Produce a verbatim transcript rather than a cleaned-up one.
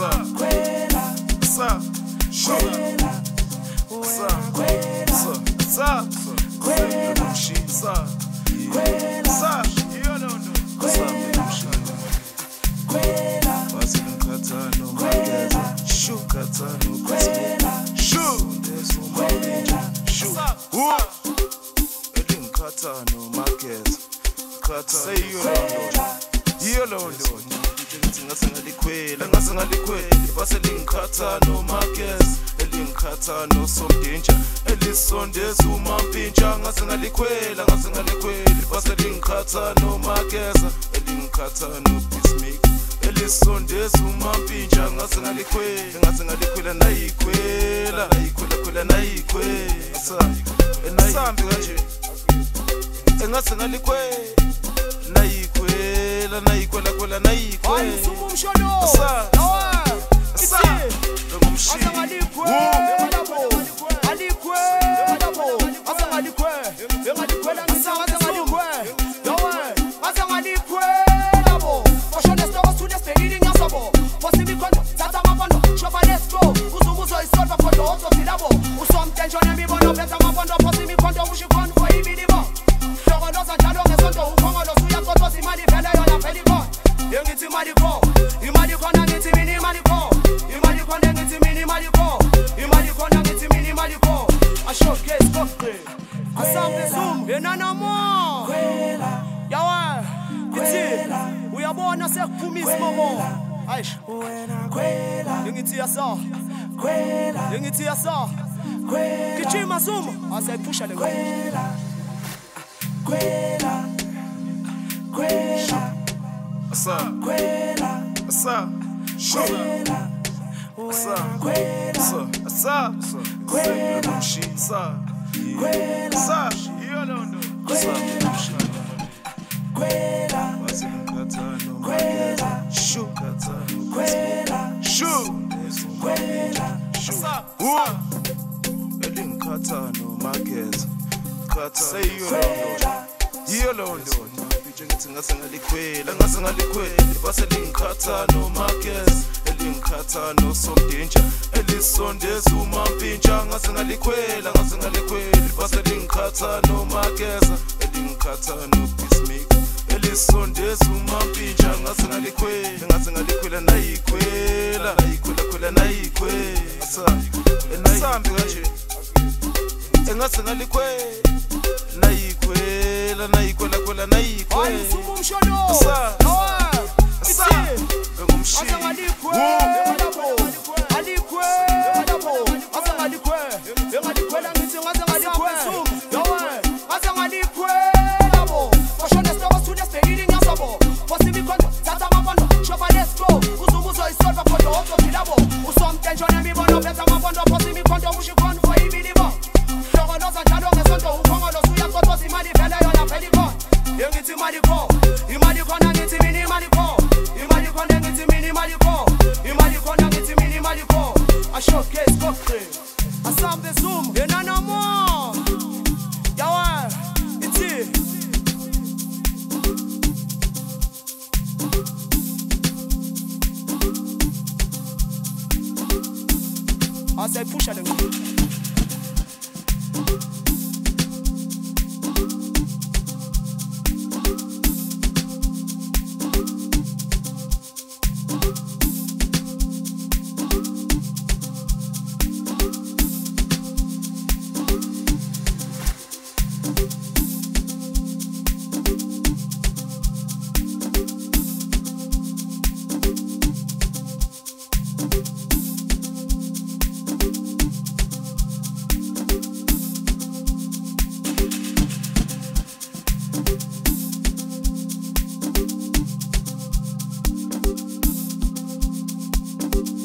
Sa, Quela, Sa, Quela, Sa, Sa, Sa, Quela, Sa, Quela, Sa, you don't know. Sa, Quela, Basil Katano, Quela, Shu Katano, Quela, Shu, Quela, Shu, Edin Katano, Marquez, Katano, say you don't know. You don't know. Ngasingalikhwela ngasingalikhwela baselingikhatha no Marcus elingikhatha no Somdintsha elisondeza uMampintsha ngasingalikhwela ngasingalikhwela baselingikhatha no Marcus elingikhatha no Bismik elisondeza uMampintsha ngasingalikhwela ngasingalikhwela nayikhwela nayikhwela khwela nayikhwela enayisambi kanje engasingalikhwela nayikhwela nayikhwela khwela nayikhwela umshono sa sa ngomshini uyabona sekuphumisa momo ayish ngithi yasa ngithi yasa kichima sumo asayiphusha le Quela Quela Quela Sa Quela Sa Quela Sa Quela Sa Quela Sa Quela Sa you don't know Sa Quela Basilingikhatano Quela Shu Katano Quela Shu Quela Sa elingikhatano Marcus Khatha say you don't know you don't know ngithi ngasingalikhwela ngasingalikhwela baselingikhatha no Marcus elingikhatha no Somdintsha elisondeza uMampintsha ngasingalikhwela ngasingalikhwela baselingikhatha no Marcus elingikhatha no Bismik elisondeza uMampintsha ngasingalikhwela ngasingalikhwela nayikhwela nayikhwela khwela nayikhwela sa enayisambi kanje engasingalikhwela nayikhwela nayikhwela khwela nayikhwela umshono sa sa ngomshini asayiphusha le Thank you.